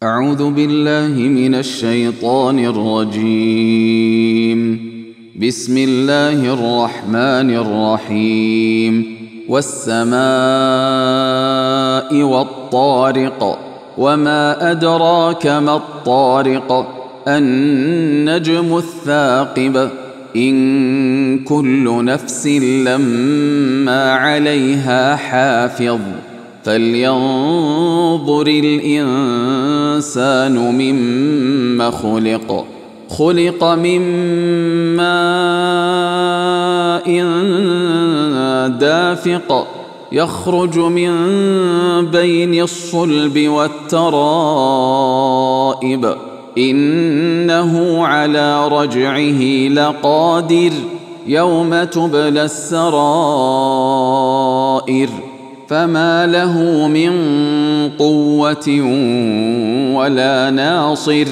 أعوذ بالله من الشيطان الرجيم. بسم الله الرحمن الرحيم. والسماء والطارق، وما أدراك ما الطارق، النجم الثاقب. إن كل نفس لما عليها حافظ، فلينظر الإنسان مما خلق. خلق من ماء دافق، يخرج من بين الصلب والترائب. إنه على رجعه لقادر، يوم تبلى السرائر. فما له من قوة ولا ناصر.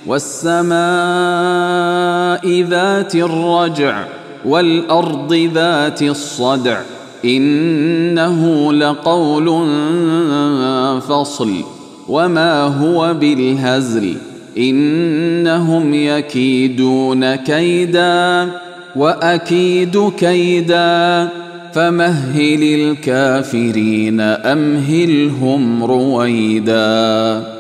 والسماء ذات الرجع، والأرض ذات الصدع. إنه لقول فصل، وما هو بالهزل. إنهم يكيدون كيدا، وأكيد كيدا. فمهل الكافرين أمهلهم رويدا.